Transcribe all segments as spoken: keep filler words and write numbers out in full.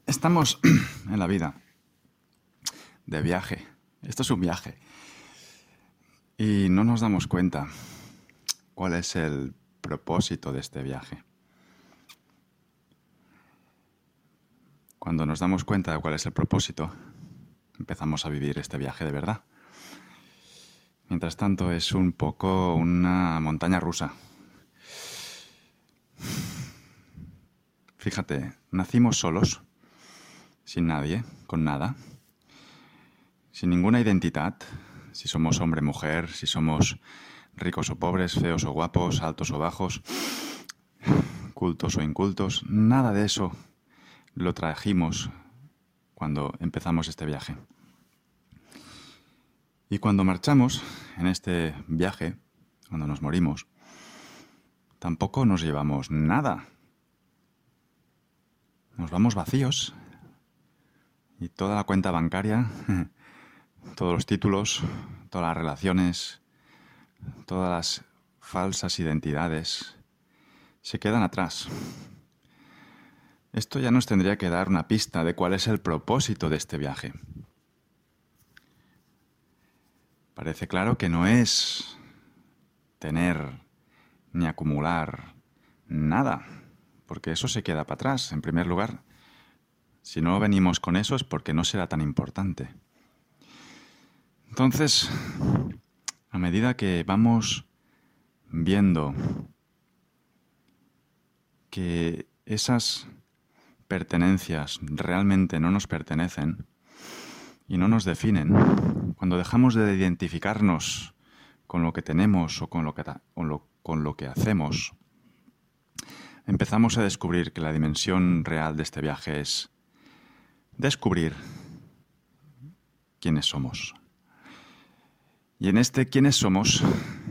Estamos en la vida de viaje. Esto es un viaje. Y no nos damos cuenta cuál es el propósito de este viaje. Cuando nos damos cuenta de cuál es el propósito, empezamos a vivir este viaje de verdad. Mientras tanto, es un poco una montaña rusa. Fíjate, nacimos solos, sin nadie, con nada, sin ninguna identidad, si somos hombre o mujer, si somos ricos o pobres, feos o guapos, altos o bajos, cultos o incultos, nada de eso lo trajimos cuando empezamos este viaje. Y cuando marchamos en este viaje, cuando nos morimos, tampoco nos llevamos nada. Nos vamos vacíos y toda la cuenta bancaria, todos los títulos, todas las relaciones, todas las falsas identidades se quedan atrás. Esto ya nos tendría que dar una pista de cuál es el propósito de este viaje. Parece claro que no es tener ni acumular nada, porque eso se queda para atrás. En primer lugar, si no venimos con eso es porque no será tan importante. Entonces, a medida que vamos viendo que esas pertenencias realmente no nos pertenecen y no nos definen, cuando dejamos de identificarnos con lo que tenemos o con lo que, o lo, con lo que hacemos, empezamos a descubrir que la dimensión real de este viaje es descubrir quiénes somos. Y en este quiénes somos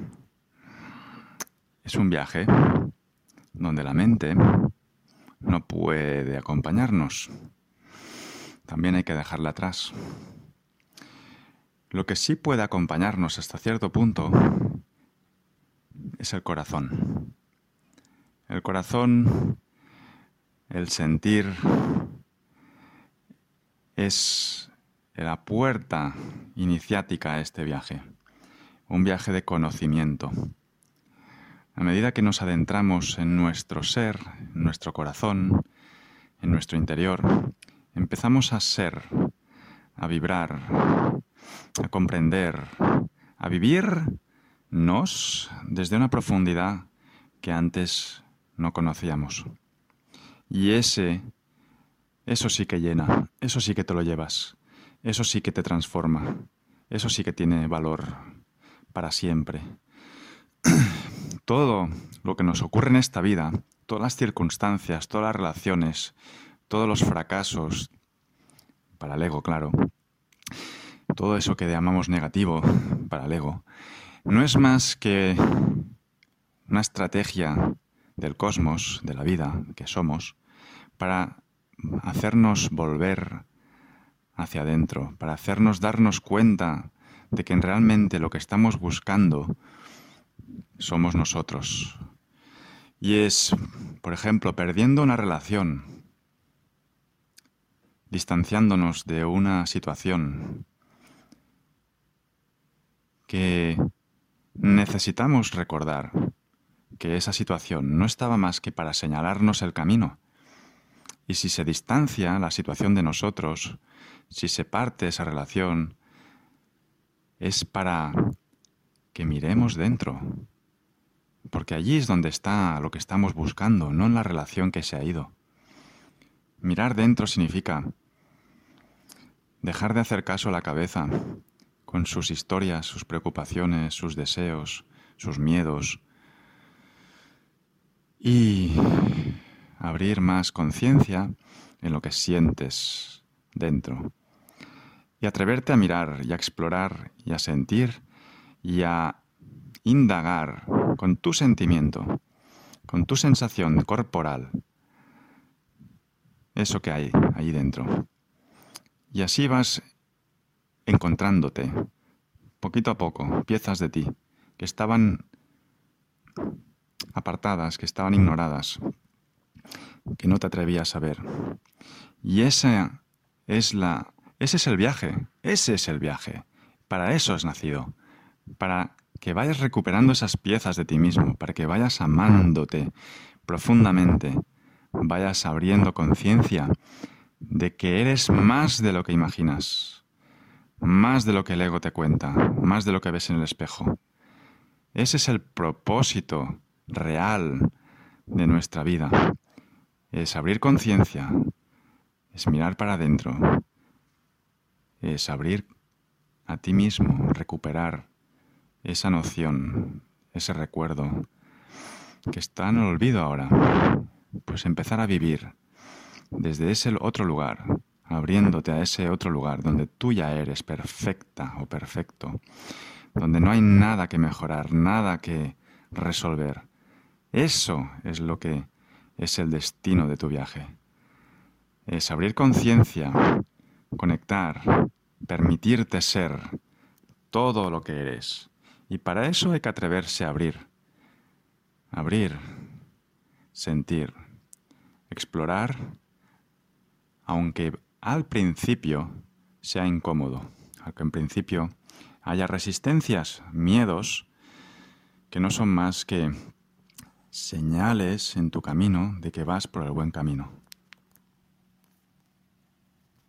es un viaje donde la mente no puede acompañarnos. También hay que dejarla atrás. Lo que sí puede acompañarnos hasta cierto punto es el corazón. El corazón, el sentir, es la puerta iniciática a este viaje. Un viaje de conocimiento. A medida que nos adentramos en nuestro ser, en nuestro corazón, en nuestro interior, empezamos a ser, a vibrar, a comprender, a vivirnos desde una profundidad que antes no conocíamos. Y ese, eso sí que llena, eso sí que te lo llevas, eso sí que te transforma, eso sí que tiene valor para siempre. Todo lo que nos ocurre en esta vida, todas las circunstancias, todas las relaciones, todos los fracasos, para el ego, claro, todo eso que llamamos negativo para el ego, no es más que una estrategia del cosmos, de la vida que somos, para hacernos volver hacia adentro, para hacernos darnos cuenta de que realmente lo que estamos buscando somos nosotros. Y es, por ejemplo, perdiendo una relación, distanciándonos de una situación que necesitamos recordar que esa situación no estaba más que para señalarnos el camino. Y si se distancia la situación de nosotros, si se parte esa relación, es para que miremos dentro. Porque allí es donde está lo que estamos buscando, no en la relación que se ha ido. Mirar dentro significa dejar de hacer caso a la cabeza con sus historias, sus preocupaciones, sus deseos, sus miedos y abrir más conciencia en lo que sientes dentro. Y atreverte a mirar y a explorar y a sentir y a indagar con tu sentimiento, con tu sensación corporal, eso que hay ahí dentro. Y así vas encontrándote, poquito a poco, piezas de ti que estaban apartadas, que estaban ignoradas, que no te atrevías a ver. Y esa es la, ese es el viaje, ese es el viaje. Para eso has nacido, para que vayas recuperando esas piezas de ti mismo, para que vayas amándote profundamente, vayas abriendo conciencia de que eres más de lo que imaginas, más de lo que el ego te cuenta, más de lo que ves en el espejo. Ese es el propósito real de nuestra vida. Es abrir conciencia, es mirar para adentro, es abrir a ti mismo, recuperar esa noción, ese recuerdo que está en el olvido ahora. Pues empezar a vivir desde ese otro lugar, abriéndote a ese otro lugar donde tú ya eres perfecta o perfecto, donde no hay nada que mejorar, nada que resolver. Eso es lo que es el destino de tu viaje. Es abrir conciencia, conectar, permitirte ser todo lo que eres. Y para eso hay que atreverse a abrir. Abrir, sentir, explorar, aunque al principio sea incómodo, aunque en principio haya resistencias, miedos, que no son más que señales en tu camino de que vas por el buen camino.